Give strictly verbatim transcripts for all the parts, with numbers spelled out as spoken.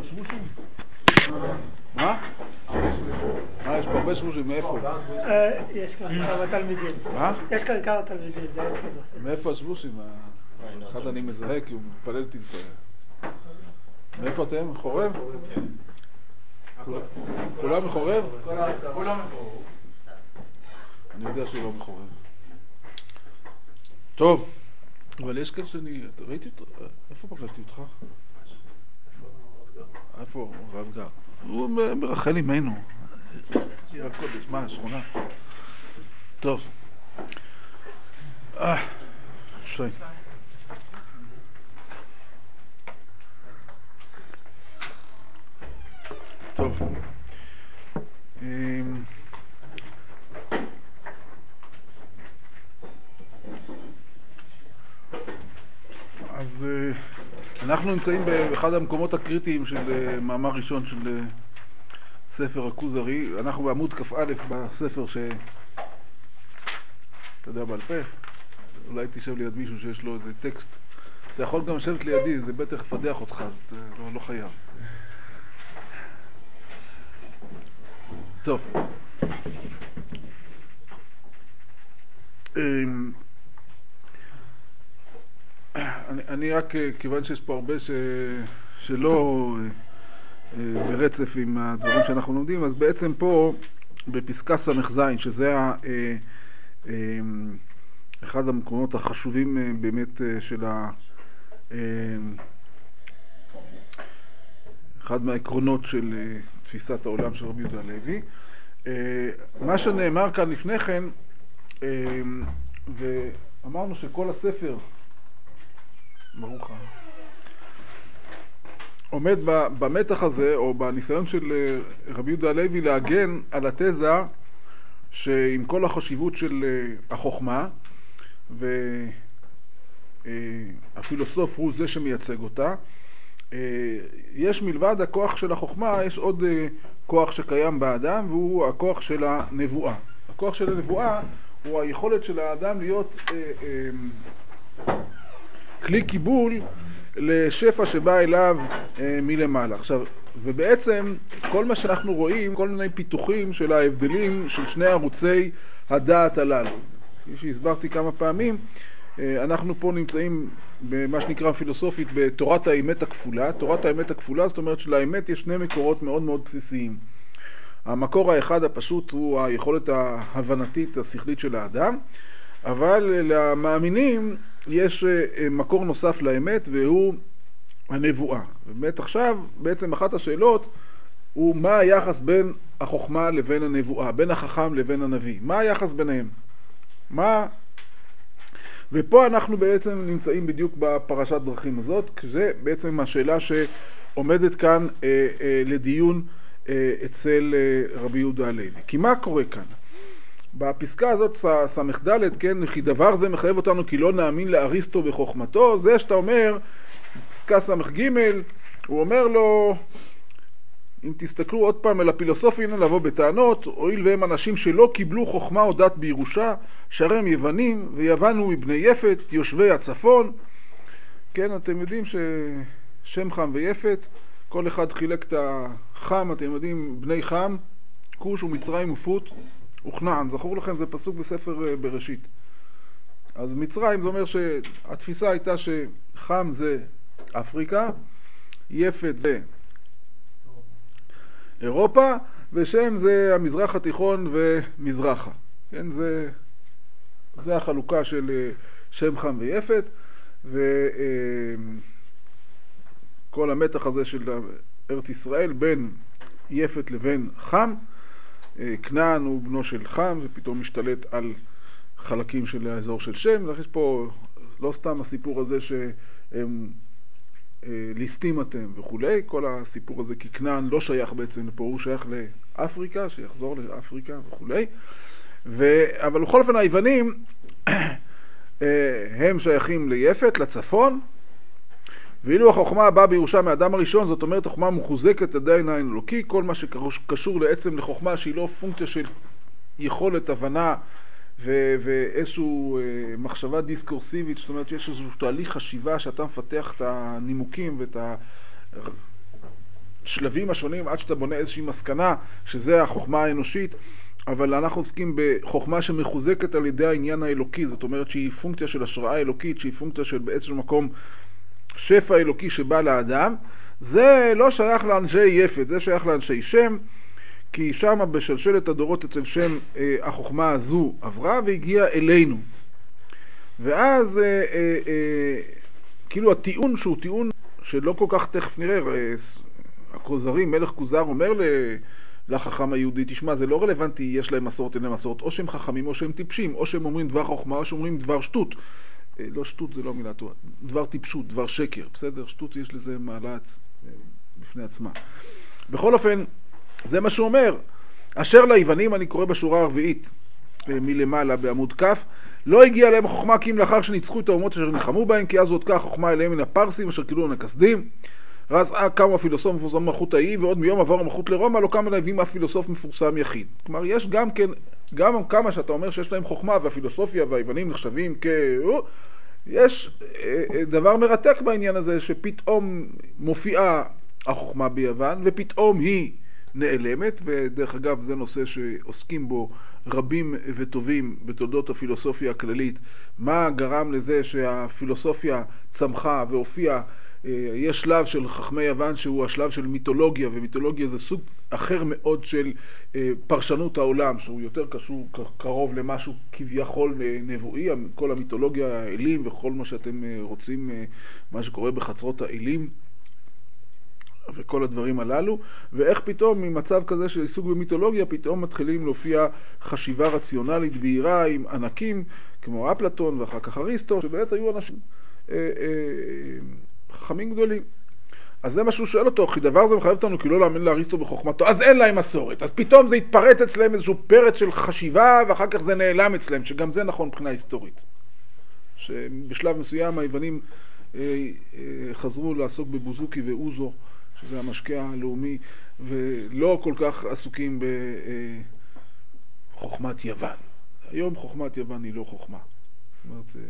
שבושים. מה? מה, יש פה הרבה שבושים, מאיפה? יש כאן כמה תלמידים. מה? יש כאן כמה תלמידים, זה היה צדוק. מאיפה השבושים? אחד אני מזהה כי הוא מתפלל תלפה. מאיפה אתם? חורב? כולם מחורב? כולם מחורב. אני יודע שהוא לא מחורב. טוב, אבל יש כאן שאני... ראיתי אותו? איפה פגשתי אותך? איפה הרב גר? הוא ברחל אימנו. עיר הקודש, מה, השכונה? טוב. אה, שי. טוב. אז אנחנו נמצאים באחד המקומות הקריטיים של מאמר ראשון של ספר הכוזרי. אנחנו בעמוד כ"א בספר ש... אתה יודע בעל פה? אולי תשב ליד מישהו שיש לו איזה טקסט. אתה יכול גם לשבת לידי, זה בטח יפדח אותך, אז אתה לא, לא חייב. טוב. אני, אני רק, כיוון שיש פה הרבה ש, שלא ברצף עם הדברים שאנחנו לומדים, אז בעצם פה בפסקה סמך זין, שזה ה, אחד המקומות החשובים באמת של ה, אחד מהעקרונות של תפיסת העולם של רבי יהודה הלוי. מה שנאמר כאן לפני כן, ואמרנו שכל הספר ברוך עומד במתח הזה, או בניסיון של רבי יהודה הלוי להגן על התזה שעם כל החשיבות של החוכמה, והפילוסוף הוא זה שמייצג אותה, יש מלבד הכוח של החוכמה, יש עוד כוח שקיים באדם, והוא הכוח של הנבואה. הכוח של הנבואה הוא היכולת של האדם להיות כלי קיבול לשפע שבא אליו מלמעלה. עכשיו, ובעצם כל מה שאנחנו רואים, כל מיני פיתוחים של ההבדלים של שני ערוצי הדעת הללו. כפי שהסברתי כמה פעמים, אנחנו פה נמצאים במה שנקרא פילוסופית בתורת האמת הכפולה. תורת האמת הכפולה זאת אומרת שלאמת יש שני מקורות מאוד מאוד בסיסיים. המקור האחד הפשוט הוא היכולת ההבנתית השכלית של האדם, אבל למאמינים יש מקור נוסף לאמת והוא הנבואה. ובאמת עכשיו בעצם אחת השאלות הוא מה היחס בין החוכמה לבין הנבואה, בין החכם לבין הנביא. מה היחס ביניהם? מה... ופה אנחנו בעצם נמצאים בדיוק בפרשת דרכים הזאת, שזה בעצם השאלה שעומדת כאן אה, אה, לדיון אה, אצל אה, רבי יהודה הלוי. כי מה קורה כאן? בפסקה הזאת סמך ד', כן, כי דבר זה מחייב אותנו כי לא נאמין לאריסטו בחוכמתו, זה שאתה אומר, פסקה סמך ג', הוא אומר לו, אם תסתכלו עוד פעם אל הפילוסופים לבוא בטענות, הואיל והם אנשים שלא קיבלו חוכמה או דת בירושה, שהרי הם יוונים, ויוון הוא מבני יפת, יושבי הצפון. כן, אתם יודעים ששם חם ויפת, כל אחד חילק את החם, אתם יודעים, בני חם, כוש ומצרים ופוט וכנען. זכור לכם, זה פסוק בספר בראשית. אז מצרים זה אומר שהתפיסה הייתה שחם זה אפריקה, יפת זה אירופה, ושם זה המזרח התיכון ומזרחה. כן, זה, זה החלוקה של שם חם ויפת, וכל המתח הזה של ארץ ישראל בין יפת לבין חם. כנען הוא בנו של חם, ופתאום משתלט על חלקים של האזור של שם. יש פה לא סתם הסיפור הזה שהם ליסטים אתם וכולי, כל הסיפור הזה, כי כנען לא שייך בעצם לפה, הוא שייך לאפריקה, שיחזור לאפריקה וכולי. ו... אבל בכל אופן היוונים הם שייכים ליפת, לצפון, ואילו החוכמה הבאה בירושה מאדם הראשון, זאת אומרת החוכמה מחוזקת עדיין העין אלוקי, כל מה שקשור לעצם לחוכמה שהיא לא פונקציה של יכולת הבנה ו- ואיזשהו מחשבה דיסקורסיבית, זאת אומרת יש איזשהו תהליך חשיבה שאתה מפתח את הנימוקים ואת השלבים השונים עד שאתה בונה איזושהי מסקנה שזה החוכמה האנושית, אבל אנחנו עוסקים בחוכמה שמחוזקת על ידי העניין האלוקי, זאת אומרת שהיא פונקציה של השראה אלוקית, שהיא פונקציה של באיזשהו מקום שפע אלוקי שבא לאדם. זה לא שייך לאנשי יפת, זה שייך לאנשי שם, כי שם בשלשלת הדורות אצל שם אה, החוכמה הזו עברה והגיעה אלינו. ואז אה, אה, אה, כאילו הטיעון שהוא טיעון שלא כל כך תכף נראה, אה, הכוזרים, מלך כוזר אומר לחכם היהודי, תשמע, זה לא רלוונטי, יש להם מסורת, אין להם מסורת, או שהם חכמים או שהם טיפשים, או שהם אומרים דבר חוכמה או שהם אומרים דבר שטות. אה, לא שטות זה לא מילה טובה, דבר טיפשות, דבר שקר, בסדר? שטות יש לזה מעלה בפני עצמה. בכל אופן, זה מה שהוא אומר. אשר ליוונים, אני קורא בשורה הרביעית מלמעלה בעמוד כף, לא הגיע להם החוכמה כי אם לאחר שניצחו את האומות אשר נלחמו בהם, כי אז הועתקה החוכמה אליהם מן הפרסים אשר קילו לכסדים. אז קמו הפילוסוף מפורסם מלכות האי, ועוד מיום עבר המלכות לרומא, לא קם להביאים אף פילוסוף מפורסם יחיד. כלומר, יש גם כן, גם כמה שאתה אומר שיש להם חוכמה, והפילוסופיה והיוונים נחשבים כ... יש דבר מרתק בעניין הזה, שפתאום מופיעה החוכמה ביוון, ופתאום היא נעלמת, ודרך אגב זה נושא שעוסקים בו רבים וטובים בתולדות הפילוסופיה הכללית. מה גרם לזה שהפילוסופיה צמחה והופיעה? יש שלב של חכמי יוון שהוא השלב של מיתולוגיה, ומיתולוגיה זה סוג אחר מאוד של פרשנות העולם, שהוא יותר קשור, קרוב למשהו כביכול נבואי, כל המיתולוגיה, האלים וכל מה שאתם רוצים, מה שקורה בחצרות האלים וכל הדברים הללו, ואיך פתאום ממצב כזה של עיסוק במיתולוגיה פתאום מתחילים להופיע חשיבה רציונלית בהירה עם ענקים כמו אפלטון ואחר כך אריסטו, שבאמת היו אנשים אה, אה, חכמים גדולים. אז זה מה שהוא שואל אותו, כי דבר זה מחייב אותנו כי לא להאמין לאריסטו בחוכמתו, אז אין להם מסורת, אז פתאום זה יתפרץ אצלם איזשהו פרץ של חשיבה ואחר כך זה נעלם אצלם, שגם זה נכון מבחינה היסטורית, שבשלב מסוים היוונים אה, אה, חזרו לעסוק בבוזוקי ואוזו, שזה המשקע הלאומי, ולא כל כך עסוקים בחוכמת יוון. היום חוכמת יוון היא לא חוכמה. זאת אומרת,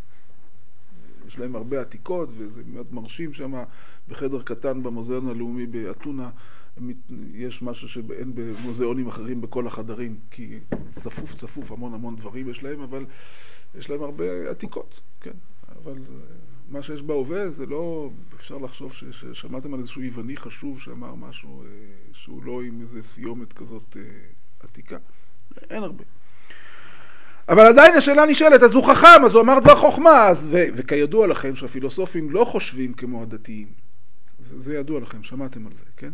יש להם הרבה עתיקות, וזה מאוד מרשים שם. בחדר קטן במוזיאון הלאומי באתונה, יש משהו שאין במוזיאונים אחרים בכל החדרים, כי צפוף צפוף, המון המון דברים יש להם, אבל יש להם הרבה עתיקות, כן. אבל מה שיש בהווה זה לא, אפשר לחשוב ששמעתם על איזשהו יווני חשוב שאמר משהו שהוא לא עם איזה סיומת כזאת עתיקה. אין הרבה. אבל עדיין השאלה נשאלת, אז הוא חכם, אז הוא אמר דבר חוכמה, אז, ו, וכידוע לכם שהפילוסופים לא חושבים כמו הדתיים. זה, זה ידוע לכם, שמעתם על זה, כן?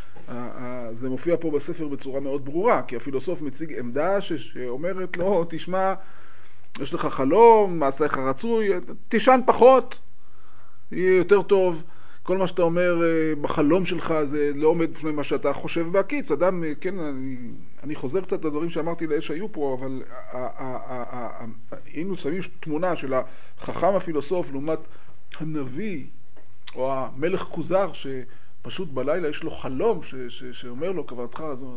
זה מופיע פה בספר בצורה מאוד ברורה, כי הפילוסוף מציג עמדה שאומרת לו, תשמע, יש לך חלום, מעשיך רצוי, תישן פחות, יהיה יותר טוב. כל מה שאתה אומר בחלום שלך זה לא עומד בפני מה שאתה חושב בהקיץ. אדם, כן, אני, אני חוזר קצת לדברים שאמרתי לאלה שהיו פה, אבל היינו שמים תמונה של החכם הפילוסוף לעומת הנביא או המלך כוזר שפשוט בלילה יש לו חלום ש, ש, שאומר לו כוונתך הזאת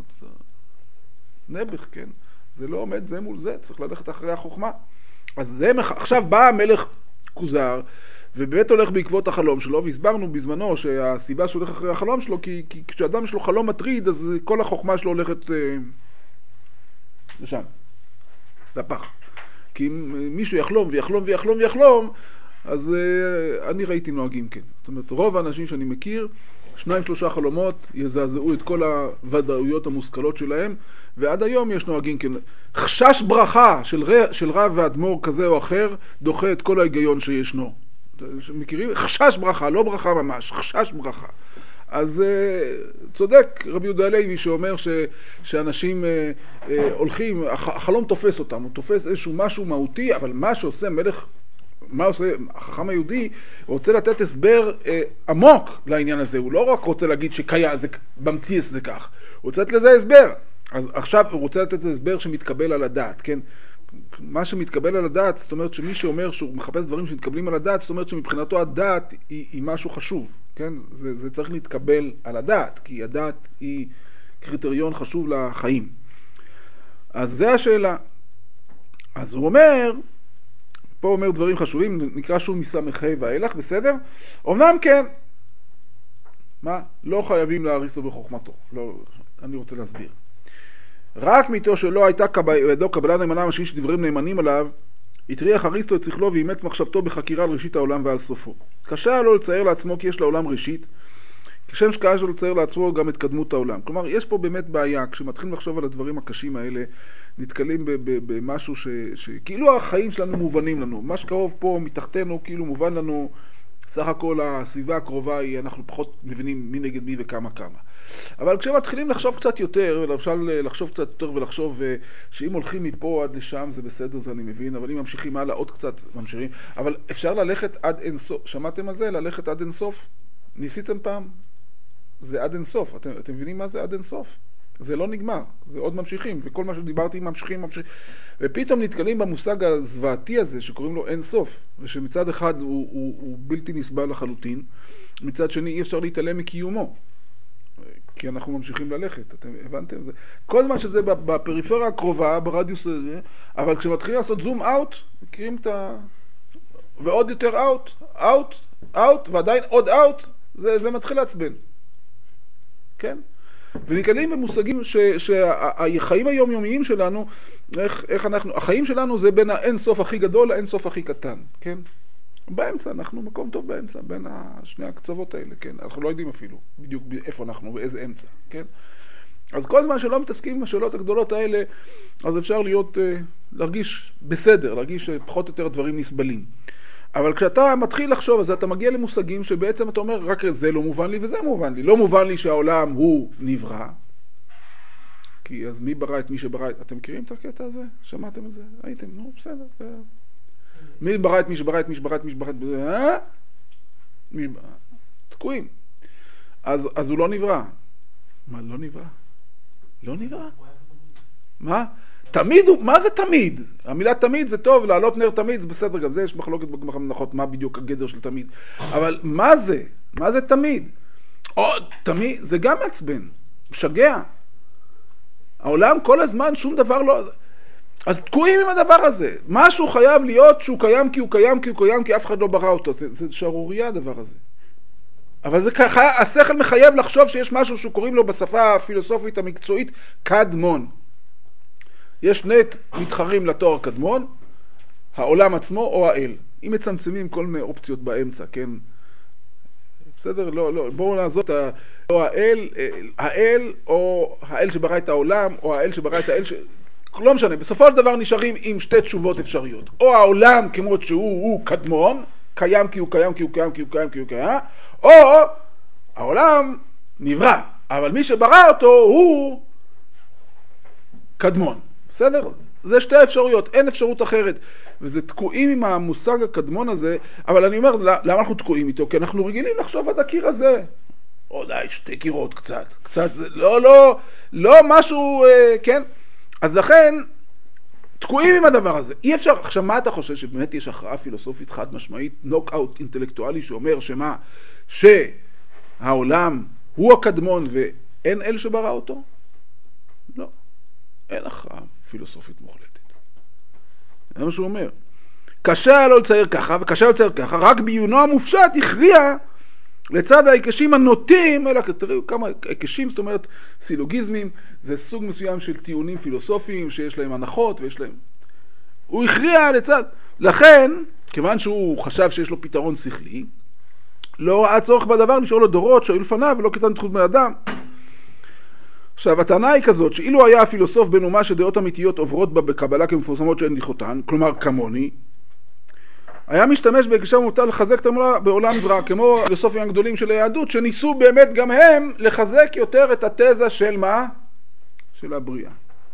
נעבך, כן? זה לא עומד זה מול זה, צריך ללכת אחרי החוכמה. אז זה, עכשיו בא המלך כוזר ובאמת הולך בעקבות החלום שלו, והסברנו בזמנו שהסיבה שהוא הולך אחרי החלום שלו, כי, כי כשאדם יש לו חלום מטריד, אז כל החוכמה שלו הולכת אה, לשם, לפח. כי אם מישהו יחלום ויחלום ויחלום ויחלום, אז אה, אני ראיתי נוהגים כן. זאת אומרת, רוב האנשים שאני מכיר, שניים שלושה חלומות יזעזעו את כל הוודאויות המושכלות שלהם, ועד היום יש נוהגים כן. חשש ברכה של, ר, של רב ואדמו"ר כזה או אחר, דוחה את כל ההיגיון שישנו. מכירים? חשש ברכה, לא ברכה ממש, חשש ברכה. אז uh, צודק רבי יהודה הלוי שאומר ש, שאנשים uh, uh, הולכים, החלום תופס אותם, הוא תופס איזשהו משהו מהותי, אבל מה שעושה מלך, מה עושה החכם היהודי, הוא רוצה לתת הסבר uh, עמוק לעניין הזה, הוא לא רק רוצה להגיד שקיה, זה במציאס זה כך, הוא רוצה לתת לזה הסבר. אז עכשיו הוא רוצה לתת הסבר שמתקבל על הדעת, כן? מה שמתקבל על הדעת, זאת אומרת שמי שאומר שהוא מחפש דברים שמתקבלים על הדעת, זאת אומרת שמבחינתו הדעת היא, היא משהו חשוב, כן? זה, זה צריך להתקבל על הדעת, כי הדעת היא קריטריון חשוב לחיים. אז זה השאלה. אז הוא אומר, פה אומר דברים חשובים, נקרא שוב מסמכי ואילך, בסדר? אמנם כן, מה? לא חייבים להריסו בחוכמתו. לא, אני רוצה להסביר. רק מתו שלא הייתה ידו קבלה נאמנה משהיא שדברים נאמנים עליו, הטריח אריסטו את שכלו ואימץ מחשבתו בחקירה על ראשית העולם ועל סופו. קשה לו לצייר לעצמו כי יש לעולם ראשית, כשם שקשה לו לצייר לעצמו גם את קדמות העולם. כלומר, יש פה באמת בעיה, כשמתחילים לחשוב על הדברים הקשים האלה, נתקלים במשהו ש... שכאילו החיים שלנו מובנים לנו. מה שקרוב פה מתחתנו כאילו מובן לנו, סך הכל הסביבה הקרובה היא, אנחנו פחות מבינים מי נגד מי וכמה כמה. אבל כשמתחילים לחשוב קצת יותר, ולמשל לחשוב קצת יותר ולחשוב שאם הולכים מפה עד לשם זה בסדר, זה אני מבין, אבל אם ממשיכים הלאה עוד קצת ממשיכים, אבל אפשר ללכת עד אינסוף. שמעתם על זה? ללכת עד אינסוף? ניסיתם פעם? זה עד אינסוף. אתם, אתם מבינים מה זה עד אינסוף? זה לא נגמר, זה עוד ממשיכים, וכל מה שדיברתי ממשיכים, ממשיכים. ופתאום נתקלים במושג הזוועתי הזה שקוראים לו אינסוף, ושמצד אחד הוא, הוא, הוא בלתי נסבל לחלוטין, מצד שני אי אפשר להתעלם מקיומו. כי אנחנו ממשיכים ללכת, אתם הבנתם? זה, כל זמן שזה בפריפריה הקרובה, ברדיוס הזה, אבל כשמתחילים לעשות זום אאוט, מכירים את ה... ועוד יותר אאוט, אאוט, אאוט, ועדיין עוד אאוט, זה, זה מתחיל לעצבן. כן? ונתקלים במושגים ש, שהחיים היומיומיים שלנו, איך, איך אנחנו, החיים שלנו זה בין האין סוף הכי גדול לאין סוף הכי קטן, כן? באמצע, אנחנו מקום טוב באמצע, בין שני הקצוות האלה, כן? אנחנו לא יודעים אפילו בדיוק איפה אנחנו, באיזה אמצע, כן? אז כל זמן שלא מתעסקים עם השאלות הגדולות האלה, אז אפשר להיות, להרגיש בסדר, להרגיש פחות או יותר דברים נסבלים. אבל כשאתה מתחיל לחשוב, אז אתה מגיע למושגים שבעצם אתה אומר, רק זה לא מובן לי וזה מובן לי. לא מובן לי שהעולם הוא נברא. כי אז מי ברא את מי שברא את... אתם מכירים את הקטע הזה? שמעתם את זה? הייתם? נו, בסדר. זה... מי ברא את מי שברא את מי שברא את מי שברא את מי שברא? אה? מי... תקועים. אז, אז הוא לא נברא. מה, לא נברא? לא נברא? מה? תמיד הוא, מה זה תמיד? המילה תמיד זה טוב, לעלות נר תמיד, זה בסדר, גם זה יש מחלוקת במנחות, מה בדיוק הגדר של תמיד. אבל מה זה? מה זה תמיד? או, תמיד, זה גם מעצבן, משגע. העולם כל הזמן שום דבר לא... אז תקועים עם הדבר הזה. משהו חייב להיות שהוא קיים כי הוא קיים כי הוא קיים כי אף אחד לא ברא אותו. זה, זה שערוריה הדבר הזה. אבל זה ככה, השכל מחייב לחשוב שיש משהו שהוא קוראים לו בשפה הפילוסופית המקצועית קדמון. יש שני מתחרים לתואר קדמון, העולם עצמו או האל. אם מצמצמים כל מיני אופציות באמצע, כן? בסדר? לא, לא. בואו נעזוב את או האל, האל או האל שברא את העולם, או האל שברא את האל ש... לא משנה, בסופו של דבר נשארים עם שתי תשובות אפשריות. או העולם כמו שהוא הוא קדמון, קיים כי הוא קיים כי הוא קיים כי הוא קיים כי הוא קיים, או העולם נברא, אבל מי שברא אותו הוא קדמון. בסדר? זה שתי אפשרויות, אין אפשרות אחרת. וזה תקועים עם המושג הקדמון הזה, אבל אני אומר, למה אנחנו תקועים איתו? כי אנחנו רגילים לחשוב עד הקיר הזה. אולי שתי קירות קצת, קצת, לא, לא, לא משהו, כן? אז לכן, תקועים עם הדבר הזה. אי אפשר, עכשיו מה אתה חושב שבאמת יש הכרעה פילוסופית חד משמעית, נוקאוט אינטלקטואלי שאומר שמה? שהעולם הוא הקדמון ואין אל שברא אותו? לא. אין הכרעה פילוסופית מוחלטת. זה מה שהוא אומר. קשה היה לו לצייר ככה וקשה היה לצייר ככה, רק בעיונו המופשט הכריע לצד ההיקשים הנוטים, אלא תראו כמה היקשים, זאת אומרת סילוגיזמים, זה סוג מסוים של טיעונים פילוסופיים שיש להם הנחות ויש להם... הוא הכריע לצד... לכן, כיוון שהוא חשב שיש לו פתרון שכלי, לא ראה צורך בדבר לשאול לו דורות שהיו לפניו ולא קטן תחוץ בני אדם. עכשיו, הטענה היא כזאת, שאילו היה הפילוסוף בנומה שדעות אמיתיות עוברות בה בקבלה כמפורסמות שאין לכותן, כלומר כמוני, היה משתמש בהקשר מותר לחזק את האמונה בעולם זרע, כמו הפילוסופים הגדולים של היהדות, שניסו באמת גם הם לחזק יותר את התזה של מה? של הבריאה.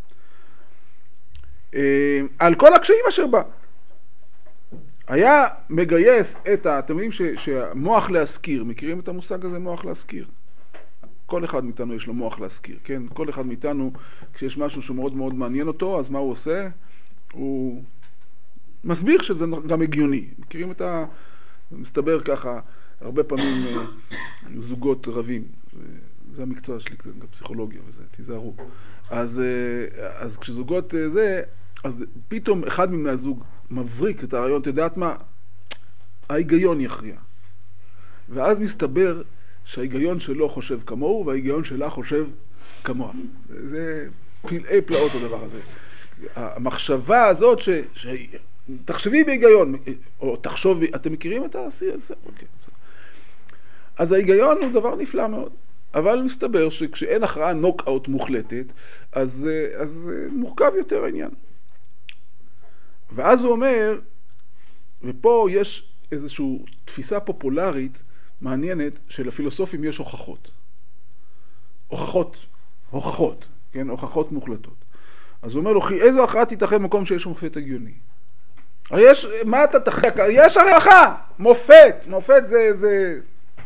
על כל הקשיים אשר בה. היה מגייס את ה... אתם יודעים שהמוח להזכיר, מכירים את המושג הזה מוח להזכיר? כל אחד מאיתנו יש לו מוח להזכיר, כן? כל אחד מאיתנו, כשיש משהו שמאוד מאוד מעניין אותו, אז מה הוא עושה? הוא מסביר שזה גם הגיוני. מכירים את ה... מסתבר ככה, הרבה פעמים זוגות רבים. זה המקצוע שלי, גם פסיכולוגיה וזה, תיזהרו. אז, אז כשזוגות זה, אז פתאום אחד מהזוג מבריק את הרעיון, תדעת מה? ההיגיון יכריע. ואז מסתבר שההיגיון שלו חושב כמוהו וההיגיון שלה חושב כמוה. זה פלאי פלאות הדבר הזה. המחשבה הזאת ש... ש... תחשבי בהיגיון, או תחשוב, אתם מכירים את העשייה הזה? אוקיי. אז ההיגיון הוא דבר נפלא מאוד. אבל מסתבר שכשאין הכרעה נוקאוט מוחלטת, אז, אז מורכב יותר העניין. ואז הוא אומר, ופה יש איזושהי תפיסה פופולרית מעניינת שלפילוסופים יש הוכחות. הוכחות, הוכחות, כן, הוכחות מוחלטות. אז הוא אומר לו, כי איזו הכרעה תתאחד במקום שיש מופת הגיוני? הרי יש, מה אתה תחק? יש הרי הכרעה, מופת, מופת זה, זה...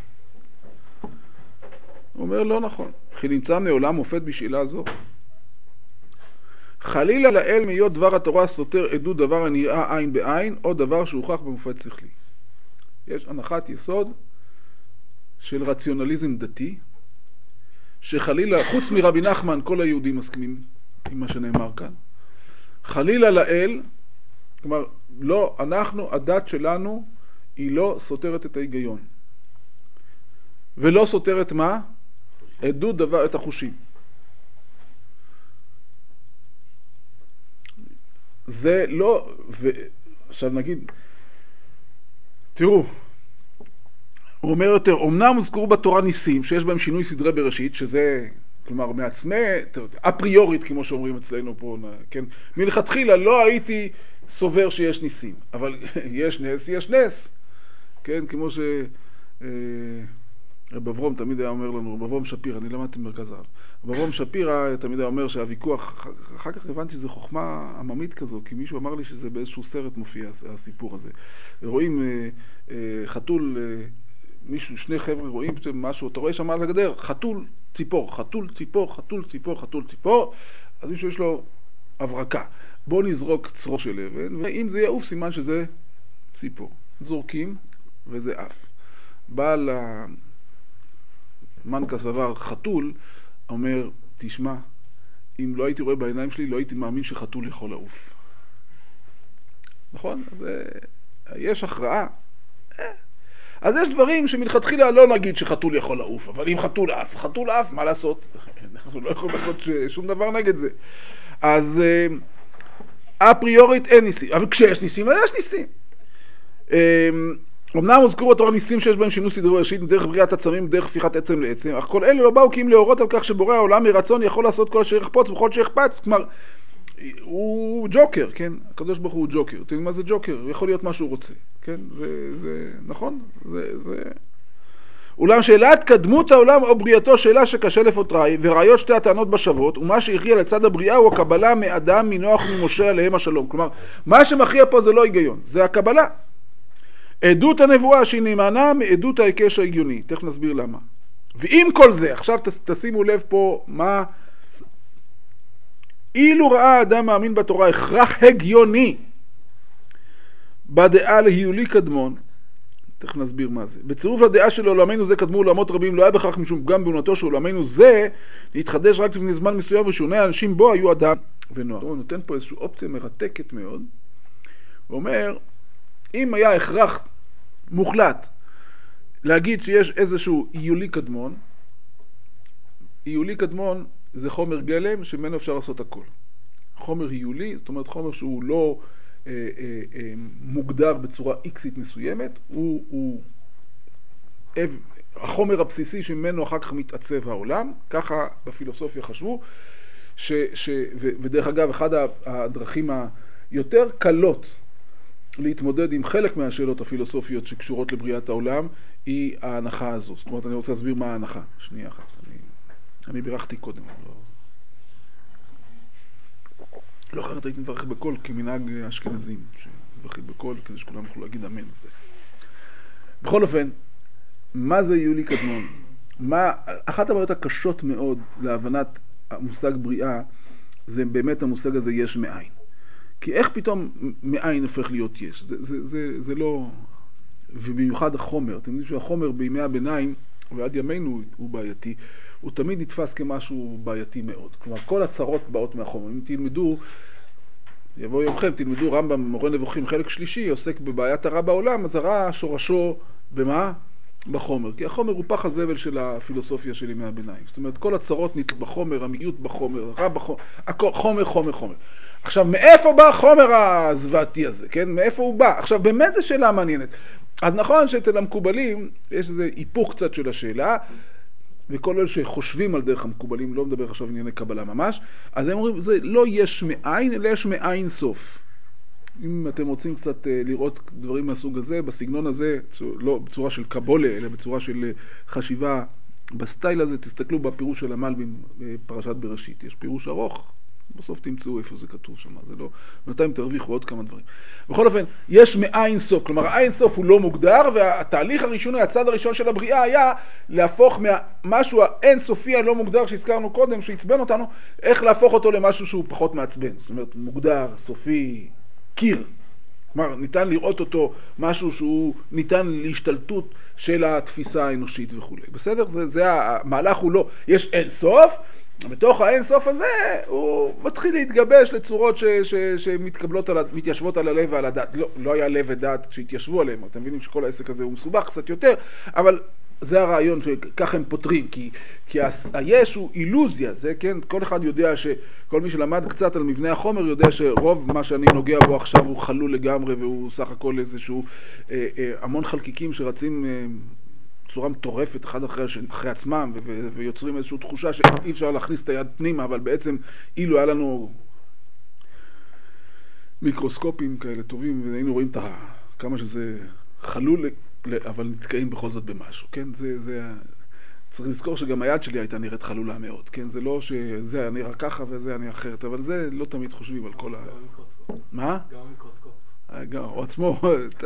הוא אומר, לא נכון, כי נמצא מעולם מופת בשאלה זו. חלילה לאל מהיות דבר התורה סותר עדות דבר הנראה עין בעין, או דבר שהוכח במופת שכלי. יש הנחת יסוד של רציונליזם דתי, שחלילה, חוץ מרבי נחמן, כל היהודים מסכימים עם מה שנאמר כאן. חלילה לאל, כלומר, לא, אנחנו, הדת שלנו, היא לא סותרת את ההיגיון. ולא סותרת מה? עדות דבר, את החושים. זה לא, ועכשיו נגיד, תראו, הוא אומר יותר, אומנם הוזכרו בתורה ניסים, שיש בהם שינוי סדרי בראשית, שזה, כלומר, מעצמי, אפריורית, כמו שאומרים אצלנו פה, כן? מלכתחילה לא הייתי סובר שיש ניסים, אבל יש נס, יש נס, כן? כמו ש... רב אברום תמיד היה אומר לנו, רב אברום שפירא, אני למדתי במרכז הרב. רב אברום שפירא תמיד היה אומר שהוויכוח, אחר כך הבנתי שזו חוכמה עממית כזו, כי מישהו אמר לי שזה באיזשהו סרט מופיע הסיפור הזה. רואים אה, אה, חתול, אה, מישהו, שני חבר'ה רואים משהו, אתה רואה שם על הגדר, חתול, ציפור, חתול, ציפור, חתול, ציפור, חתול, ציפור, אז מישהו יש לו הברקה. בואו נזרוק צרור של אבן, ואם זה יעוף סימן שזה ציפור. זורקים וזה אף. בעל ה... מנקה סבר חתול, אומר, תשמע, אם לא הייתי רואה בעיניים שלי, לא הייתי מאמין שחתול יכול לעוף. נכון? אז יש הכרעה. אז יש דברים שמלכתחילה לא נגיד שחתול יכול לעוף, אבל אם חתול עף, חתול עף, מה לעשות? אנחנו לא יכולים לעשות שום דבר נגד זה. אז אפריורית אין ניסים, אבל כשיש ניסים, אז יש ניסים. אמנם הוזכרו התורה ניסים שיש בהם שינוי סדרי בראשית דרך בריאת עצמים, דרך הפיכת עצם לעצם, אך כל אלה לא באו כי אם להורות על כך שבורא העולם מרצון יכול לעשות כל אשר יחפוץ וכל שיחפץ. כלומר, הוא ג'וקר, כן? הקדוש ברוך הוא ג'וקר. אתם יודעים מה זה ג'וקר? הוא יכול להיות מה שהוא רוצה, כן? זה, זה, נכון? זה, זה... אולם שאלת קדמות העולם או בריאתו שאלה שקשה לפותרה, וראיות שתי הטענות בשוות, ומה שהכריע לצד הבריאה הוא הקבלה מאדם, מנוח וממשה עליהם השלום. כלומר, מה שמכריע פה זה לא היגיון, זה הקבלה. עדות הנבואה שהיא נאמנה מעדות ההיקש ההגיוני. תכף נסביר למה. ועם כל זה, עכשיו תשימו לב פה מה... אילו ראה האדם מאמין בתורה הכרח הגיוני בדעה להיולי קדמון, תכף נסביר מה זה. בצירוף לדעה של עולמנו זה קדמו עולמות רבים, לא היה בכך משום פגם באמונתו של עולמנו זה להתחדש רק לפני זמן מסוים, ושוני האנשים בו היו אדם ונוער. הוא נותן פה איזושהי אופציה מרתקת מאוד. הוא אומר, אם היה הכרח מוחלט להגיד שיש איזשהו איולי קדמון, איולי קדמון זה חומר גלם שממנו אפשר לעשות הכל. חומר איולי, זאת אומרת חומר שהוא לא אה, אה, אה, מוגדר בצורה איקסית מסוימת, הוא, הוא אה, החומר הבסיסי שממנו אחר כך מתעצב העולם, ככה בפילוסופיה חשבו, ש, ש, ו, ודרך אגב אחד הדרכים היותר קלות להתמודד עם חלק מהשאלות הפילוסופיות שקשורות לבריאת העולם היא ההנחה הזו. זאת אומרת, אני רוצה להסביר מה ההנחה. שנייה אחת. אני, אני בירכתי קודם. לא, לא אחרת הייתי מברך בקול כמנהג אשכנזים, שברכית בקול כדי שכולם יוכלו להגיד אמן. בכל אופן, מה זה איולי קדמון? מה, אחת הבעיות הקשות מאוד להבנת המושג בריאה זה באמת המושג הזה יש מאין. כי איך פתאום מאין הופך להיות יש? זה, זה, זה, זה לא... ובמיוחד החומר. אתם יודעים שהחומר בימי הביניים, ועד ימינו הוא בעייתי, הוא תמיד נתפס כמשהו בעייתי מאוד. כלומר, כל הצרות באות מהחומר. אם תלמדו, יבוא יומכם, תלמדו רמב"ם מורה נבוכים חלק שלישי, עוסק בבעיית הרע בעולם, אז הרע שורשו במה? בחומר, כי החומר הוא פח הזבל של הפילוסופיה של ימי הביניים. זאת אומרת, כל הצרות נתלות בחומר, המגיעות בחומר, רע בחומר, הכל, חומר, חומר, חומר. עכשיו, מאיפה בא החומר הזוועתי הזה, כן? מאיפה הוא בא? עכשיו, באמת זו שאלה מעניינת. אז נכון שאצל המקובלים יש איזה היפוך קצת של השאלה, וכל אלה שחושבים על דרך המקובלים, לא מדבר עכשיו ענייני קבלה ממש, אז הם אומרים, זה לא יש מאין, אלא יש מאין סוף. אם אתם רוצים קצת לראות דברים מהסוג הזה, בסגנון הזה, לא בצורה של קבולה, אלא בצורה של חשיבה בסטייל הזה, תסתכלו בפירוש של המלבים בפרשת בראשית. יש פירוש ארוך, בסוף תמצאו איפה זה כתוב שם, זה לא, בינתיים תרוויחו עוד כמה דברים. בכל אופן, יש מאין סוף, כלומר האין סוף הוא לא מוגדר, והתהליך הראשון, הצד הראשון של הבריאה היה להפוך משהו האין סופי הלא מוגדר שהזכרנו קודם, שהצבן אותנו, איך להפוך אותו למשהו שהוא פחות מעצבן, זאת אומרת מוגדר, סופי, קיר. כלומר, ניתן לראות אותו משהו שהוא ניתן להשתלטות של התפיסה האנושית וכו'. בסדר? זה, זה המהלך הוא לא, יש אין סוף, בתוך האין סוף הזה הוא מתחיל להתגבש לצורות ש, ש, שמתקבלות על, מתיישבות על הלב ועל הדת. לא, לא היה לב ודת שהתיישבו עליהם, אתם מבינים שכל העסק הזה הוא מסובך קצת יותר, אבל זה הרעיון שכך הם פותרים, כי, כי היש הוא אילוזיה, זה כן, כל אחד יודע שכל מי שלמד קצת על מבנה החומר יודע שרוב מה שאני נוגע בו עכשיו הוא חלול לגמרי, והוא סך הכל איזשהו אה, אה, המון חלקיקים שרצים אה, בצורה מטורפת אחד אחרי, אחרי עצמם, ו, ו, ויוצרים איזושהי תחושה שאי אפשר להכניס את היד פנימה, אבל בעצם אילו היה לנו מיקרוסקופים כאלה טובים, והיינו רואים את כמה שזה חלול, אבל נתקעים בכל זאת במשהו, כן? זה, זה, צריך לזכור שגם היד שלי הייתה נראית חלולה מאוד, כן? זה לא שזה היה נראה ככה וזה היה נראה אחרת, אבל זה לא תמיד חושבים על כל ה... גם מיקרוסקופ. מה? גם מיקרוסקופ. גם, או עצמו,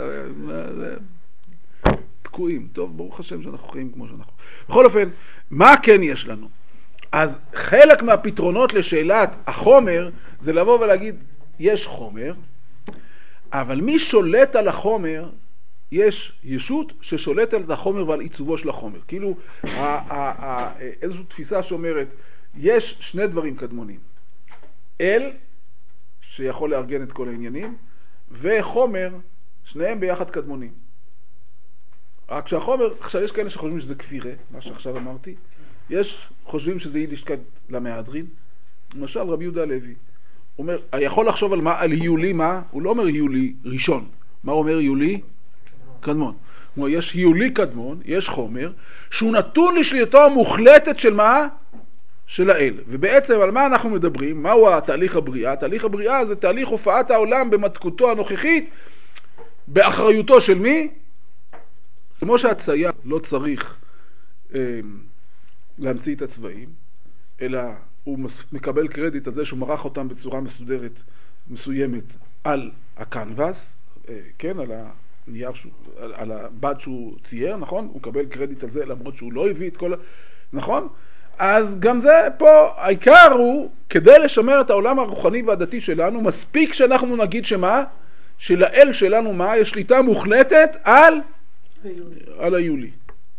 תקועים. טוב, ברוך השם שאנחנו חיים כמו שאנחנו. בכל אופן, מה כן יש לנו? אז חלק מהפתרונות לשאלת החומר זה לבוא ולהגיד, יש חומר, אבל מי שולט על החומר? יש ישות ששולטת על החומר ועל עיצובו של החומר. כאילו, איזושהי תפיסה שאומרת, יש שני דברים קדמונים. אל, שיכול לארגן את כל העניינים, וחומר, שניהם ביחד קדמונים. רק שהחומר, עכשיו יש כאלה שחושבים שזה כפירה, מה שעכשיו אמרתי. יש חושבים שזה יידישקייט למהדרין. למשל, רבי יהודה הלוי. הוא אומר, יכול לחשוב על מה, על היולי מה? הוא לא אומר היולי ראשון. מה הוא אומר היולי? קדמון. כלומר, יש היולי קדמון, יש חומר, שהוא נתון לשליטתו המוחלטת של מה? של האל. ובעצם על מה אנחנו מדברים? מהו התהליך הבריאה? תהליך הבריאה זה תהליך הופעת העולם במתכותו הנוכחית, באחריותו של מי? כמו שהצייר לא צריך אה, להמציא את הצבעים, אלא הוא מקבל קרדיט על זה שהוא מרח אותם בצורה מסודרת, מסוימת על הקנבס, אה, כן, על ה... נייר שהוא, על, על הבד שהוא צייר, נכון? הוא מקבל קרדיט על זה למרות שהוא לא הביא את כל ה... נכון? אז גם זה פה, העיקר הוא, כדי לשמר את העולם הרוחני והדתי שלנו, מספיק שאנחנו נגיד שמה? שלאל שלנו מה? יש שליטה מוחלטת על... היולי. על היולי.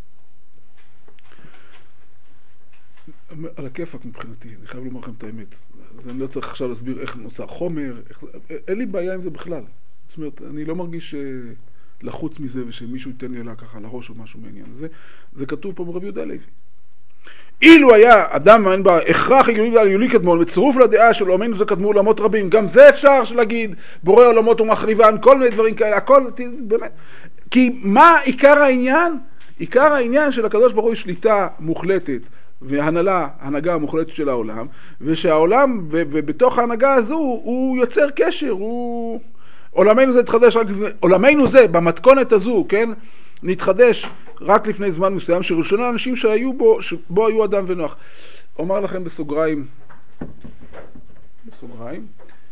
על הכיפק מבחינתי, אני חייב לומר לכם את האמת. אז אני לא צריך עכשיו להסביר איך נוצר חומר, איך... אין לי בעיה עם זה בכלל. זאת אומרת, אני לא מרגיש לחוץ מזה ושמישהו ייתן לי עליה ככה לראש או משהו מעניין. זה, זה כתוב פה ברבי יהודה הלוי. אילו היה אדם מאמין בה הכרח הגיוני על יולי קדמון בצירוף לדעה של עולמנו זה קדמו עולמות רבים, גם זה אפשר להגיד בורא עולמות ומחריבן, כל מיני דברים כאלה, הכל באמת. כי מה עיקר העניין? עיקר העניין של הקדוש ברוך הוא שליטה מוחלטת והנהלה, הנהגה המוחלטת של העולם, ושהעולם ובתוך ההנהגה הזו הוא יוצר קשר, הוא... עולמנו זה התחדש רק לפני, עולמנו זה במתכונת הזו, כן, נתחדש רק לפני זמן מסוים, שראשוני האנשים שהיו בו, שבו היו אדם ונוח. אומר לכם בסוגריים, בסוגריים,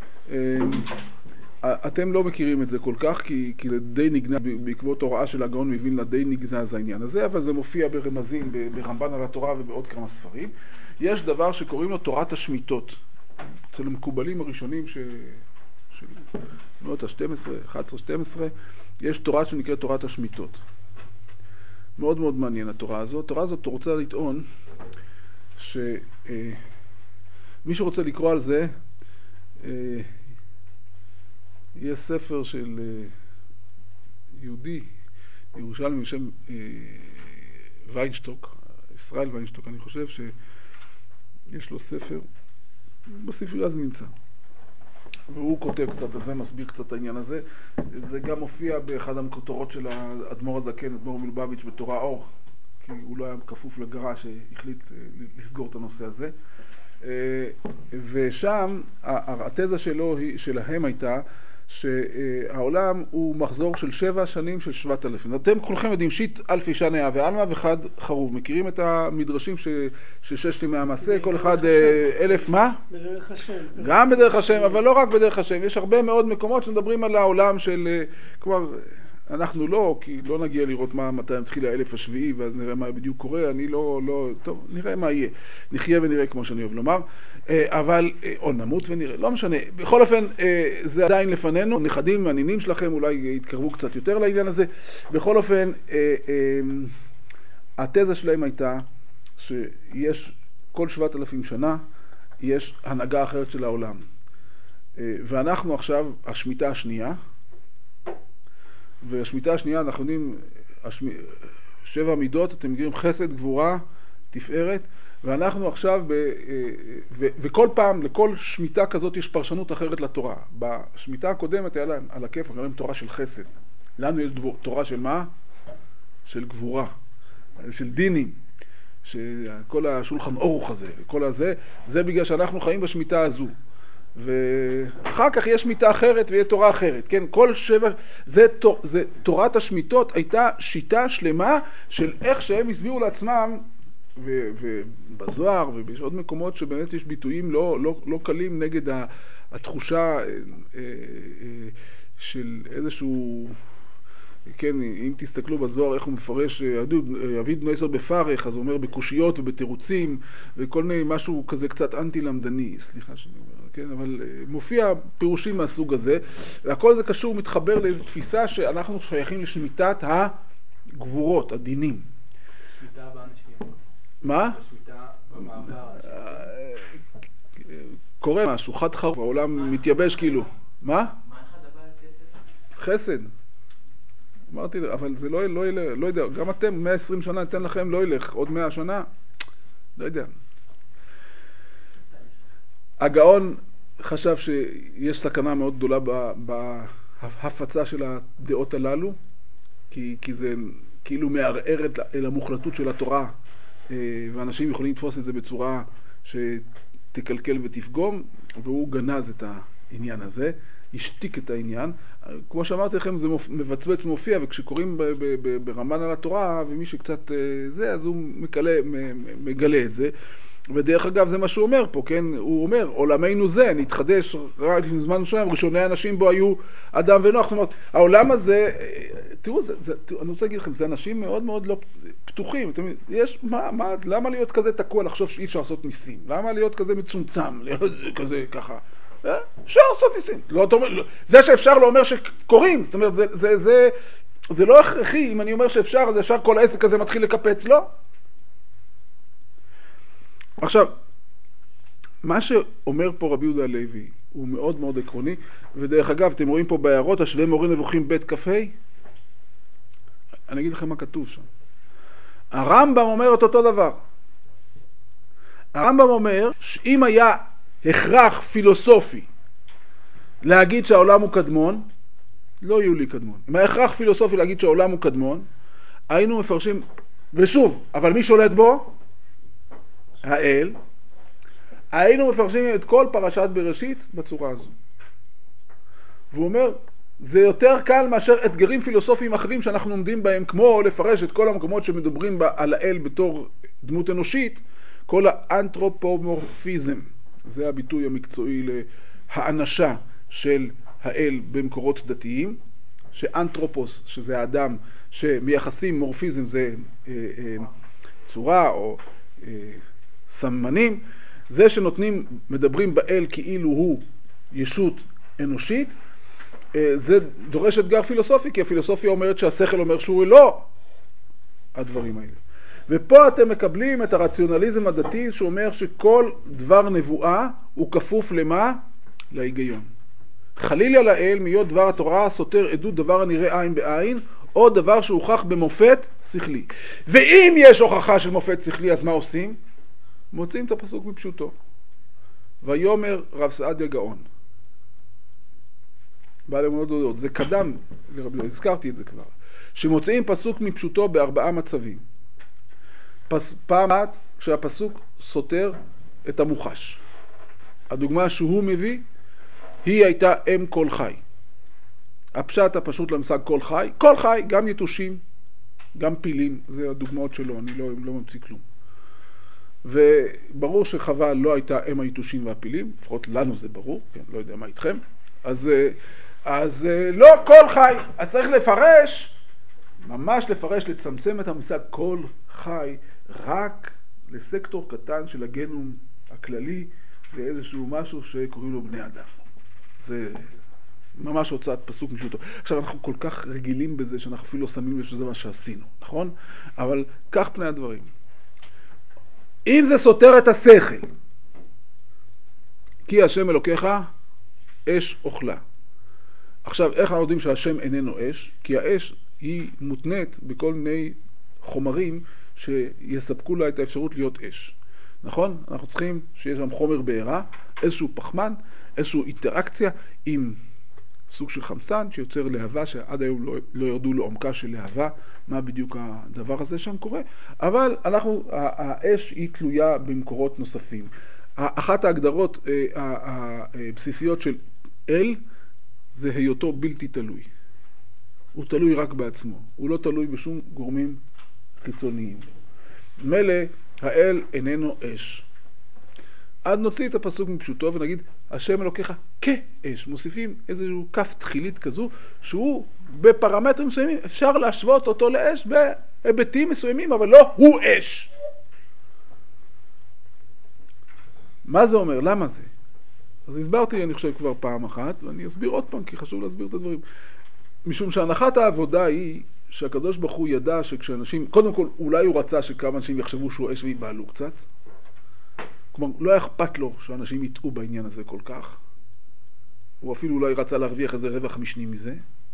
אתם לא מכירים את זה כל כך, כי, כי זה די נגנז, בעקבות הוראה של הגאון מווילנה די נגנז העניין הזה, אבל זה מופיע ברמזים, ברמב"ן על התורה ובעוד כמה ספרים. יש דבר שקוראים לו תורת השמיטות. אצל המקובלים הראשונים ש... של מאות ה-שתים עשרה, אחת עשרה, שתים עשרה, יש תורה שנקראת תורת השמיטות. מאוד מאוד מעניין התורה הזאת. התורה הזאת רוצה לטעון שמי שרוצה לקרוא על זה, יש ספר של יהודי, ירושלמי בשם ויינשטוק, ישראל ויינשטוק, אני חושב שיש לו ספר, בספרייה זה נמצא. והוא כותב קצת על זה, מסביר קצת את העניין הזה. זה גם מופיע באחד המקורות של האדמו"ר הזקן, אדמו"ר מלובביץ' בתורה אור, כי הוא לא היה כפוף לגרה שהחליט לסגור את הנושא הזה. ושם התזה שלו, שלהם הייתה, שהעולם הוא מחזור של שבע שנים של שבעת אלפים. אתם כולכם יודעים שיט אלפי שנה ועלמא וחד חרוב. מכירים את המדרשים של ששת ימי המעשה? כל אחד אלף מה? בדרך השם. גם בדרך השם, אבל לא רק בדרך השם. יש הרבה מאוד מקומות שמדברים על העולם של, כבר, אנחנו לא, כי לא נגיע לראות מה, מתי מתחיל האלף השביעי, ואז נראה מה בדיוק קורה. אני לא, לא, טוב, נראה מה יהיה. נחיה ונראה, כמו שאני אוהב לומר. אבל, או נמות ונראה, לא משנה. בכל אופן, זה עדיין לפנינו. נכדים והנינים שלכם אולי יתקרבו קצת יותר לעניין הזה. בכל אופן, התזה שלהם הייתה שיש כל שבעת אלפים שנה, יש הנהגה אחרת של העולם. ואנחנו עכשיו, השמיטה השנייה, והשמיטה השנייה, אנחנו יודעים, השמ... שבע מידות, אתם מכירים חסד, גבורה, תפארת, ואנחנו עכשיו, ב... ו... וכל פעם, לכל שמיטה כזאת יש פרשנות אחרת לתורה. בשמיטה הקודמת היה להם על הכיף, אנחנו תורה של חסד. לנו יש דבור... תורה של מה? של גבורה, של דינים, שכל השולחן אורוך הזה, וכל הזה, זה בגלל שאנחנו חיים בשמיטה הזו. ואחר כך יש שמיטה אחרת ויש תורה אחרת, כן? כל שבע, זה, זה, תורת השמיטות הייתה שיטה שלמה של איך שהם הסבירו לעצמם, ו, ובזוהר ויש עוד מקומות שבאמת יש ביטויים לא, לא, לא קלים נגד התחושה של איזשהו, כן, אם תסתכלו בזוהר איך הוא מפרש, אביד בנו עשר בפרך, אז הוא אומר בקושיות ובתירוצים, וכל מיני משהו כזה קצת אנטי-למדני, סליחה שאני אומר, כן, אבל מופיע פירושים מהסוג הזה, והכל זה קשור, מתחבר לאיזו תפיסה שאנחנו שייכים לשמיטת הגבורות, הדינים. שמיטה באנשים. מה? שמיטה במעבר. קורה משהו, חד חרוב, העולם מתייבש כאילו. מה? מה אחד הבא על כסף? חסד. אמרתי, אבל זה לא, לא, לא, לא יודע, גם אתם, מאה ועשרים שנה ניתן לכם, לא ילך, עוד מאה שנה, לא יודע. הגאון חשב שיש סכנה מאוד גדולה בהפצה של הדעות הללו, כי, כי זה כאילו מערער אל המוחלטות של התורה, ואנשים יכולים לתפוס את זה בצורה שתקלקל ותפגום, והוא גנז את העניין הזה, השתיק את העניין. כמו שאמרתי לכם, זה מבצבץ מופיע, וכשקוראים ברמן על התורה, ומי שקצת זה, אז הוא מקלה, מגלה את זה. ודרך אגב, זה מה שהוא אומר פה, כן? הוא אומר, עולמנו זה, נתחדש רק לפני זמן מסוים, ראשוני האנשים בו היו אדם ונוח. זאת אומרת, העולם הזה, תראו, זה, זה, תראו, אני רוצה להגיד לכם, זה אנשים מאוד מאוד לא פתוחים. אתם, יש, מה, מה, למה להיות כזה תקוע לחשוב שאי אפשר לעשות ניסים? למה להיות כזה מצומצם, להיות כזה ככה? אפשר לעשות ניסים. לא, זה שאפשר לא אומר שקוראים, זאת אומרת, זה, זה, זה, זה לא הכרחי. אם אני אומר שאפשר, אז אפשר כל העסק הזה מתחיל לקפץ, לא? עכשיו, מה שאומר פה רבי יהודה הלוי הוא מאוד מאוד עקרוני, ודרך אגב, אתם רואים פה בהערות, השווה מורה נבוכים בית קפה, אני אגיד לכם מה כתוב שם. הרמב"ם אומר את אותו דבר. הרמב"ם אומר שאם היה הכרח פילוסופי להגיד שהעולם הוא קדמון, לא יהיו לי קדמון. אם היה הכרח פילוסופי להגיד שהעולם הוא קדמון, היינו מפרשים, ושוב, אבל מי שולט בו? האל. היינו מפרשים את כל פרשת בראשית בצורה הזו. והוא אומר, זה יותר קל מאשר אתגרים פילוסופיים אחרים שאנחנו עומדים בהם, כמו לפרש את כל המקומות שמדברים בה על האל בתור דמות אנושית, כל האנתרופומורפיזם. זה הביטוי המקצועי להאנשה של האל במקורות דתיים, שאנתרופוס, שזה האדם, שמייחסים מורפיזם, זה אה, אה, צורה או אה, סמנים, זה שנותנים, מדברים באל כאילו הוא ישות אנושית, אה, זה דורש אתגר פילוסופי, כי הפילוסופיה אומרת שהשכל אומר שהוא לא הדברים האלה. ופה אתם מקבלים את הרציונליזם הדתי שאומר שכל דבר נבואה הוא כפוף למה? להיגיון. חלילה לאל מיות דבר התורה סותר עדות דבר הנראה עין בעין או דבר שהוכח במופת שכלי. ואם יש הוכחה של מופת שכלי, אז מה עושים? מוצאים את הפסוק בפשוטו. ויאמר רב סעדיה גאון, בעל אמונות דודות, זה קדם לרבי יהודה, הזכרתי את זה כבר, שמוצאים פסוק מפשוטו בארבעה מצבים. פס, פעם אחת כשהפסוק סותר את המוחש. הדוגמה שהוא מביא היא הייתה אם כל חי. הפשט הפשוט למושג כל חי, כל חי, גם יתושים, גם פילים, זה הדוגמאות שלו, אני לא, לא ממציא כלום. וברור שחווה לא הייתה אם היתושים והפילים, לפחות לנו זה ברור, כן, לא יודע מה איתכם. אז, אז לא כל חי, אז צריך לפרש, ממש לפרש, לצמצם את המושג כל חי, רק לסקטור קטן של הגנום הכללי, ואיזשהו משהו שקוראים לו בני אדם. זה ממש הוצאת פסוק משוטו. עכשיו אנחנו כל כך רגילים בזה שאנחנו אפילו לא שמים לב שזה מה שעשינו, נכון? אבל כך פני הדברים. אם זה סותר את השכל, כי השם אלוקיך אש אוכלה. עכשיו, איך אנחנו יודעים שהשם איננו אש? כי האש היא מותנית בכל מיני חומרים שיספקו לה את האפשרות להיות אש. נכון? אנחנו צריכים שיש שם חומר בעירה, איזשהו פחמן, איזשהו אינטראקציה עם סוג של חמצן שיוצר להבה, שעד היום לא, לא ירדו לעומקה של להבה, מה בדיוק הדבר הזה שם קורה. אבל אנחנו, האש היא תלויה במקורות נוספים. אחת ההגדרות הבסיסיות של אל זה היותו בלתי תלוי. הוא תלוי רק בעצמו, הוא לא תלוי בשום גורמים חיצוניים. מלא האל איננו אש. עד נוציא את הפסוק מפשוטו ונגיד השם אלוקיך כאש. מוסיפים איזשהו כף תחילית כזו שהוא בפרמטרים מסוימים אפשר להשוות אותו לאש בהיבטים מסוימים, אבל לא הוא אש. מה זה אומר? למה זה? אז הסברתי אני חושב כבר פעם אחת, ואני אסביר עוד פעם כי חשוב להסביר את הדברים. משום שהנחת העבודה היא שהקדוש ברוך הוא ידע שכשאנשים, קודם כל אולי הוא רצה שכמה אנשים יחשבו שהוא אש ויבעלו קצת, כלומר לא אכפת לו שאנשים יטעו בעניין הזה כל כך, הוא אפילו אולי רצה להרוויח איזה רווח משני מזה,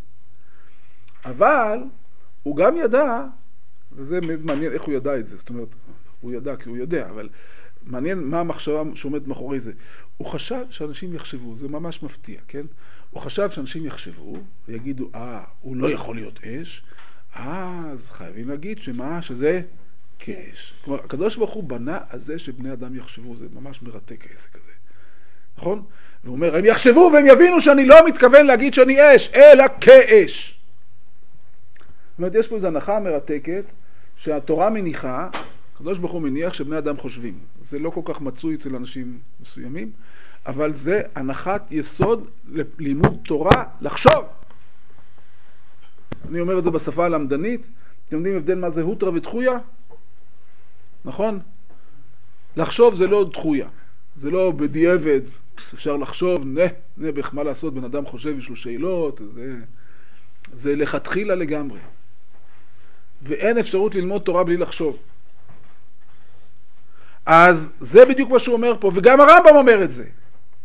אבל הוא גם ידע, וזה מעניין איך הוא ידע את זה, זאת אומרת הוא ידע כי הוא יודע, אבל מעניין מה המחשבה שעומד מאחורי זה. הוא חשב שאנשים יחשבו, זה ממש מפתיע, כן? הוא חשב שאנשים יחשבו ויגידו, אה, הוא לא יכול להיות אש, אז חייבים להגיד שמה, שזה כאש. כלומר, הקדוש ברוך הוא בנה על זה שבני אדם יחשבו, זה ממש מרתק העסק הזה. נכון? והוא אומר, הם יחשבו והם יבינו שאני לא מתכוון להגיד שאני אש, אלא כאש. זאת אומרת, יש פה איזו הנחה מרתקת שהתורה מניחה, הקדוש ברוך הוא מניח שבני אדם חושבים. זה לא כל כך מצוי אצל אנשים מסוימים, אבל זה הנחת יסוד ללימוד תורה לחשוב. אני אומר את זה בשפה הלמדנית. אתם יודעים הבדל מה זה הוטרה ודחויה? נכון? לחשוב זה לא דחויה. זה לא בדיעבד, אפשר לחשוב, נה, נבח, מה לעשות, בן אדם חושב, יש לו שאלות, זה, זה לכתחילה לגמרי. ואין אפשרות ללמוד תורה בלי לחשוב. אז זה בדיוק מה שהוא אומר פה, וגם הרמב"ם אומר את זה.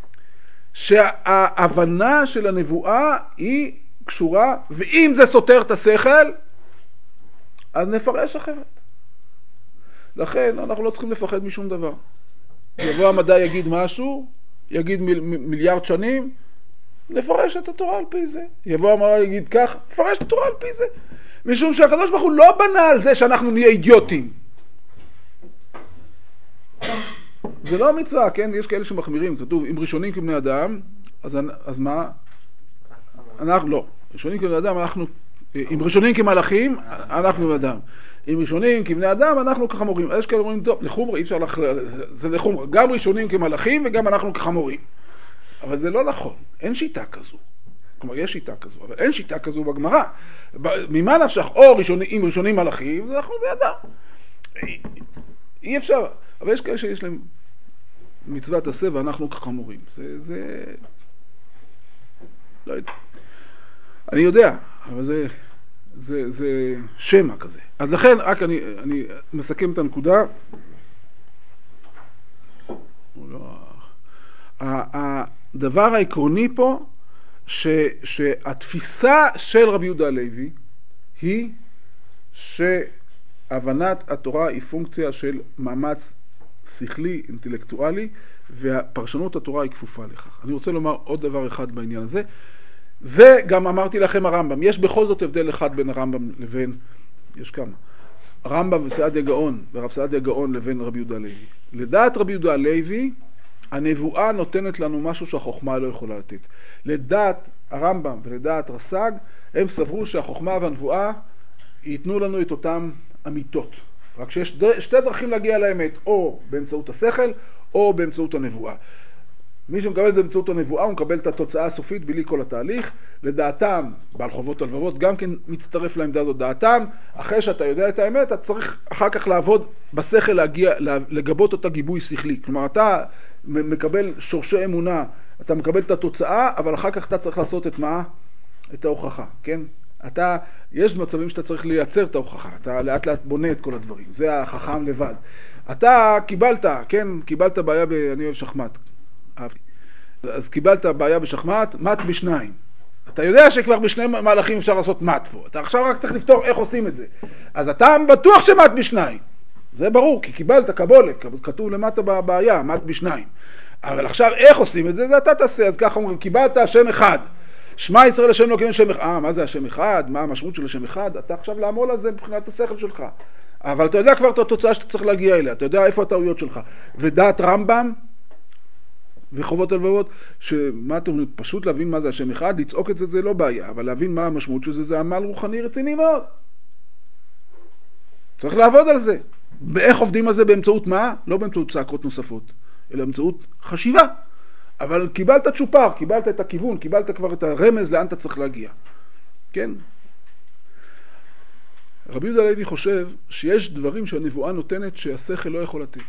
שההבנה של הנבואה היא קשורה, ואם זה סותר את השכל, אז נפרש אחרת. לכן אנחנו לא צריכים לפחד משום דבר. יבוא המדע יגיד משהו, יגיד מיל, מיליארד שנים, נפרש את התורה על פי זה. יבוא המדע יגיד כך, נפרש את התורה על פי זה. משום שהקדוש ברוך הוא לא בנה על זה שאנחנו נהיה אידיוטים. זה לא מצווה, כן? יש כאלה שמחמירים, כתוב, אם ראשונים כבני אדם, אז, אז מה? אנחנו לא. ראשונים כבני אדם, אנחנו, אם ראשונים כמלאכים, אנחנו כבני אדם. אם ראשונים כבני אדם, אנחנו כחמורים. אז יש כאלה אומרים, טוב, לחומרה, אי אפשר לח... זה לחומרה. גם ראשונים כמלאכים וגם אנחנו כחמורים. אבל זה לא נכון. אין שיטה כזו. כלומר, יש שיטה כזו, אבל אין שיטה כזו בגמרא. ממה נפשך? או ראשונים, אם ראשונים מלאכים, אז אנחנו בני אדם. אי אפשר. אבל יש כאלה שיש להם מצוות עשה ואנחנו כחמורים. זה, זה... לא יודע. אני יודע, אבל זה, זה, זה שמה כזה. אז לכן, רק אני, אני מסכם את הנקודה. לא... הדבר העקרוני פה, ש, שהתפיסה של רבי יהודה הלוי היא שהבנת התורה היא פונקציה של מאמץ שכלי, אינטלקטואלי, והפרשנות התורה היא כפופה לכך. אני רוצה לומר עוד דבר אחד בעניין הזה. זה גם אמרתי לכם הרמב"ם. יש בכל זאת הבדל אחד בין הרמב"ם לבין, יש כמה, הרמב"ם וסעדיה גאון, ורב סעדיה גאון לבין רבי יהודה הלוי. לדעת רבי יהודה הלוי, הנבואה נותנת לנו משהו שהחוכמה לא יכולה לתת. לדעת הרמב"ם ולדעת רס"ג, הם סברו שהחוכמה והנבואה ייתנו לנו את אותם אמיתות. רק שיש שתי דרכים להגיע לאמת, או באמצעות השכל, או באמצעות הנבואה. מי שמקבל את זה באמצעות הנבואה, הוא מקבל את התוצאה הסופית בלי כל התהליך. לדעתם, בעל חובות הלבבות, גם כן מצטרף לעמדה הזאת. דעתם, אחרי שאתה יודע את האמת, אתה צריך אחר כך לעבוד בשכל, להגיע, לגבות אותה גיבוי שכלי. כלומר, אתה מקבל שורשי אמונה, אתה מקבל את התוצאה, אבל אחר כך אתה צריך לעשות את מה? את ההוכחה, כן? אתה, יש מצבים שאתה צריך לייצר את ההוכחה, אתה לאט לאט בונה את כל הדברים, זה החכם לבד. אתה קיבלת, כן, קיבלת בעיה ב... אני אוהב שחמט, אהבתי. אז קיבלת בעיה בשחמט, מת בשניים. אתה יודע שכבר בשני מהלכים אפשר לעשות מת פה, אתה עכשיו רק צריך לפתור איך עושים את זה. אז אתה בטוח שמת בשניים, זה ברור, כי קיבלת קבולת, כתוב למטה בבעיה, מת בשניים. אבל עכשיו איך עושים את זה, זה אתה תעשה, אז ככה אומרים, קיבלת השם אחד. שמע ישראל השם לא כן שם אחד. אה, מה זה השם אחד? מה המשמעות של השם אחד? אתה עכשיו לעמול על זה מבחינת השכל שלך. אבל אתה יודע כבר את התוצאה שאתה צריך להגיע אליה, אתה יודע איפה הטעויות שלך. ודעת רמב"ם וחובות הלבבות, שמה אתם אומרים, פשוט להבין מה זה השם אחד, לצעוק את זה זה לא בעיה, אבל להבין מה המשמעות של זה, זה עמל רוחני רציני מאוד. צריך לעבוד על זה. באיך עובדים על זה? באמצעות מה? לא באמצעות צעקות נוספות, אלא באמצעות חשיבה. אבל קיבלת צ'ופר, קיבלת את הכיוון, קיבלת כבר את הרמז לאן אתה צריך להגיע. כן? רבי יהודה הלוי חושב שיש דברים שהנבואה נותנת שהשכל לא יכול לתת.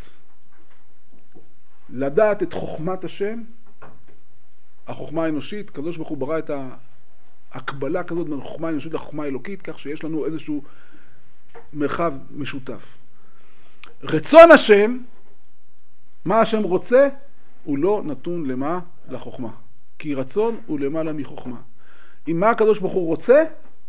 לדעת את חוכמת השם, החוכמה האנושית, קדוש ברוך הוא ברא את ההקבלה כזאת בין החוכמה האנושית לחוכמה האלוקית, כך שיש לנו איזשהו מרחב משותף. רצון השם, מה השם רוצה, הוא לא נתון למה? לחוכמה. כי רצון הוא למעלה מחוכמה. אם מה הקדוש ברוך הוא רוצה,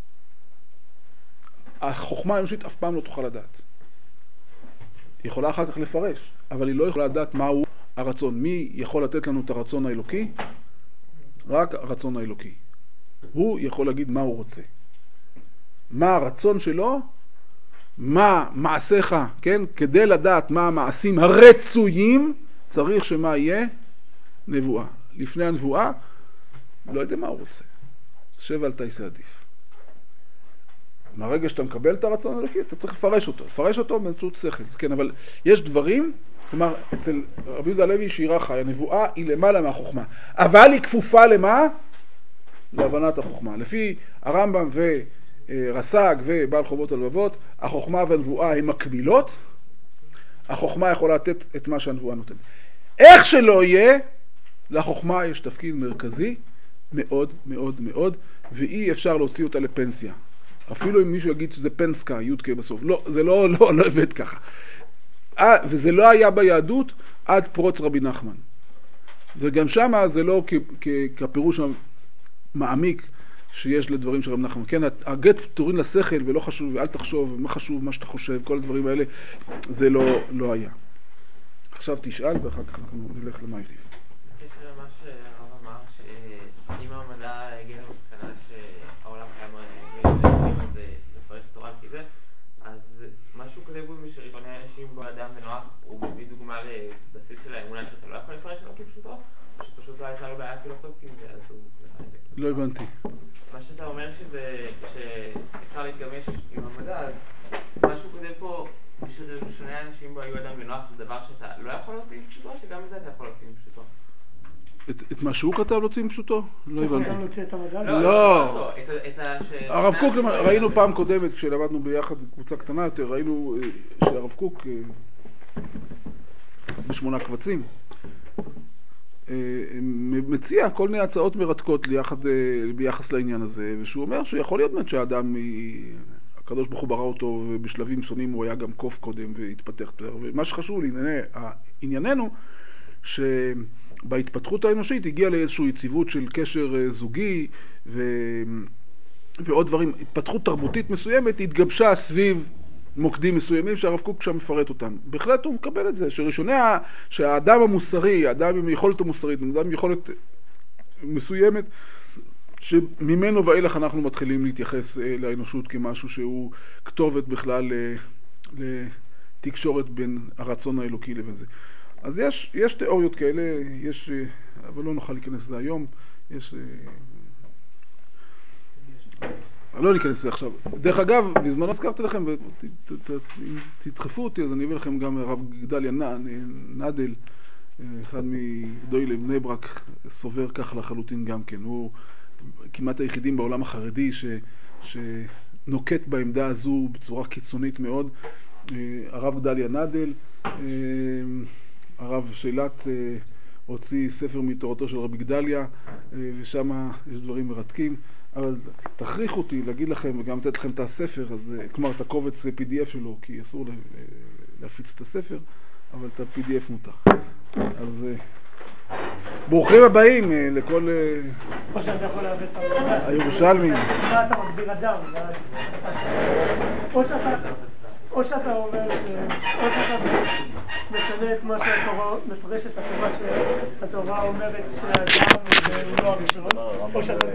החוכמה האנושית אף פעם לא תוכל לדעת. היא יכולה אחר כך לפרש, אבל היא לא יכולה לדעת מהו הרצון. מי יכול לתת לנו את הרצון האלוקי? רק הרצון האלוקי. הוא יכול להגיד מה הוא רוצה. מה הרצון שלו? מה מעשיך, כן? כדי לדעת מה המעשים הרצויים, צריך שמה יהיה? נבואה. לפני הנבואה, לא יודע מה הוא רוצה. שב על תעשה עדיף. מהרגע שאתה מקבל את הרצון האלוקי, אתה צריך לפרש אותו. לפרש אותו באמצעות שכל. כן, אבל יש דברים, כלומר, אצל רבי יהודה הלוי שירה חי, הנבואה היא למעלה מהחוכמה. אבל היא כפופה למה? להבנת החוכמה. לפי הרמב"ם ורס"ג ובעל חובות הלבבות, החוכמה והנבואה הן מקבילות. החוכמה יכולה לתת את מה שהנבואה נותנת. איך שלא יהיה, לחוכמה יש תפקיד מרכזי מאוד מאוד מאוד, ואי אפשר להוציא אותה לפנסיה. אפילו אם מישהו יגיד שזה פנסקה, יודקה בסוף. לא, זה לא, לא, לא עובד ככה. וזה לא היה ביהדות עד פרוץ רבי נחמן. וגם שמה זה לא כפירוש מעמיק שיש לדברים של רבי נחמן. כן, הגט פתורין לשכל ולא חשוב, ואל תחשוב, מה חשוב, מה שאתה חושב, כל הדברים האלה, זה לא, לא היה. עכשיו תשאל ואחר כך אנחנו נלך למה יריב. בקשר למה שהרב אמר, שאם המדע הגיע למסקנה שהעולם קיים ולפעמים אז לפרש תורה על כזה, אז משהו כזה בו שראשוני אנשים באדם ונוח הוא מביא דוגמה לבסיס של האמונה שאתה לא יכול לפרש שלא כפשוטו, שפשוט לא הייתה לו בעיה פילוסופית עם זה, אז הוא... לא הבנתי. מה שאתה אומר שזה, שאפשר להתגמש עם המדע, אז משהו כזה פה שראשוני אנשים בו היו אדם ונוח זה דבר שאתה לא יכול להוציא עם פשוטו, שגם את זה אתה יכול להוציא עם פשוטו. את מה שהוא כתב להוציא עם פשוטו? לא הבנתי. אתה יכול גם להוציא את המדע? לא. הרב קוק, ראינו פעם קודמת כשלמדנו ביחד קבוצה קטנה יותר, ראינו שהרב קוק בשמונה קבצים מציע כל מיני הצעות מרתקות ביחס לעניין הזה, ושהוא אומר שיכול להיות באמת שהאדם, הקדוש ברוך הוא ברא אותו ובשלבים שונים הוא היה גם קוף קודם והתפתח יותר, ומה שחשוב לענייננו שבהתפתחות האנושית הגיע לאיזושהי יציבות של קשר זוגי ו... ועוד דברים, התפתחות תרבותית מסוימת התגבשה סביב מוקדים מסוימים שהרב קוק שם מפרט אותם. בהחלט הוא מקבל את זה, שראשוני, שהאדם המוסרי, האדם עם יכולת המוסרית, האדם עם יכולת מסוימת, שממנו ואילך אנחנו מתחילים להתייחס לאנושות כמשהו שהוא כתובת בכלל לתקשורת בין הרצון האלוקי לבין זה. אז יש, יש תיאוריות כאלה, יש, אבל לא נוכל להיכנס לזה היום, יש... לא ניכנס לזה עכשיו. דרך אגב, בזמנו הזכרתי לכם, ותדחפו אותי, אז אני אביא לכם גם הרב גדליה נדל, אחד מגדולי בני ברק, סובר כך לחלוטין גם כן. הוא כמעט היחידים בעולם החרדי ש, שנוקט בעמדה הזו בצורה קיצונית מאוד. הרב גדליה נדל, הרב שילת הוציא ספר מתורתו של רבי גדליה, ושם יש דברים מרתקים. אבל תכריחו אותי להגיד לכם וגם לתת לכם את הספר, אז כלומר את הקובץ פי די אף שלו, כי אסור להפיץ את הספר, אבל את ה-פי די אף מותר. אז ברוכים הבאים לכל או שאתה יכול להביא את המגביר. הירושלמים. מה אתה מגביר אדם? או שאתה... או שאתה אומר ש... או שאתה משנה את מה שהתורה, מפרש את התורה שהתורה אומרת שהאדם הוא לא הראשון, או שאתה